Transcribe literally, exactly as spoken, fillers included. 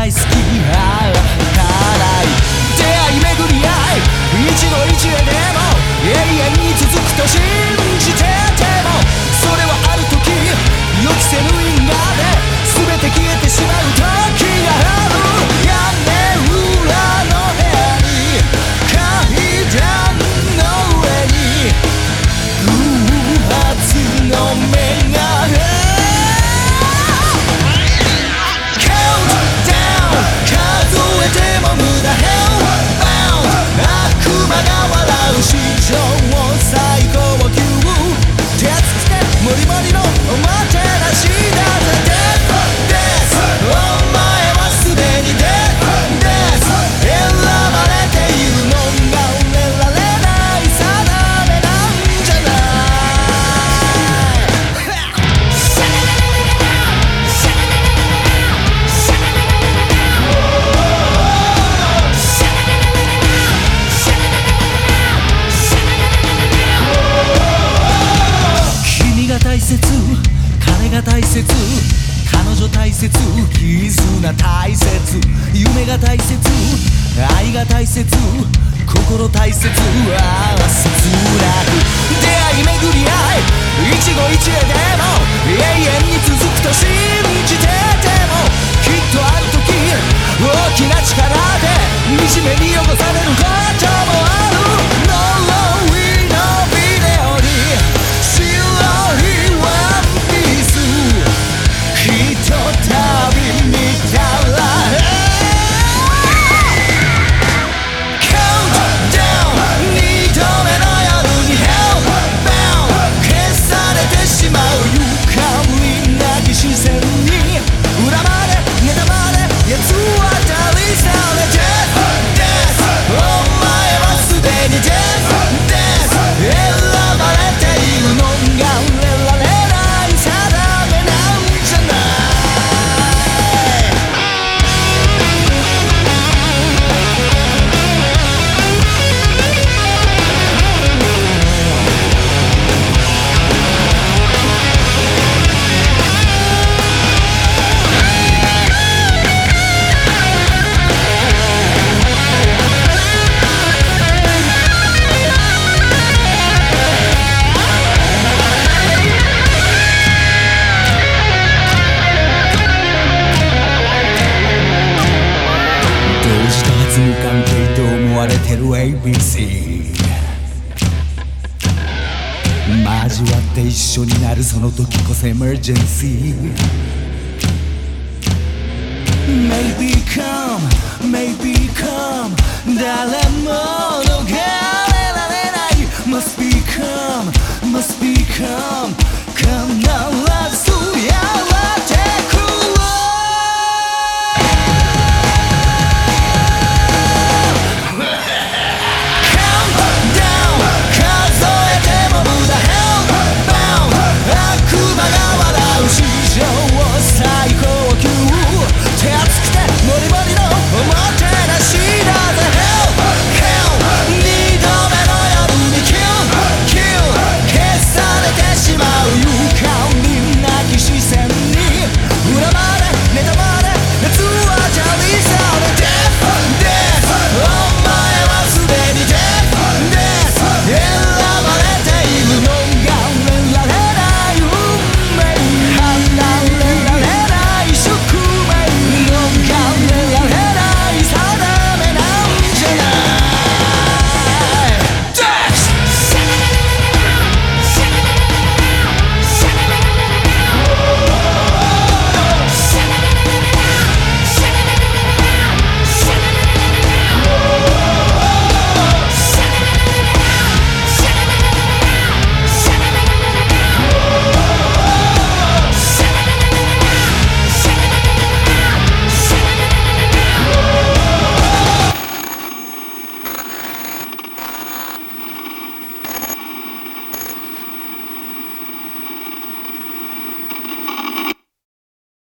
大好きああ辛い出会い巡り合い一期一会でも永遠に続くと信じててもそれはある時予期せぬ因果で全て消えてしまう時がある屋根裏の部屋に階段の上に偶発の目が彼が大切彼女大切絆大切夢が大切愛が大切心大切ああ切なく出会い巡り合い一期一会でも永遠に続くと信じててもきっとある時大きな力で惨めに汚されることもある呪いのビデオに白いひとたび見たら Countdown 二度目の夜に Hellbound 消されてしまうゆかりなき視線に恨まれ妬まれ奴は旅され Death Death お前はすでに Death Death 選ばれているのが無関係と思われてる エービーシー 交わって一緒になるその時こそエマージェンシー Maybe come, maybe come 誰も逃れられない Must be come, must be come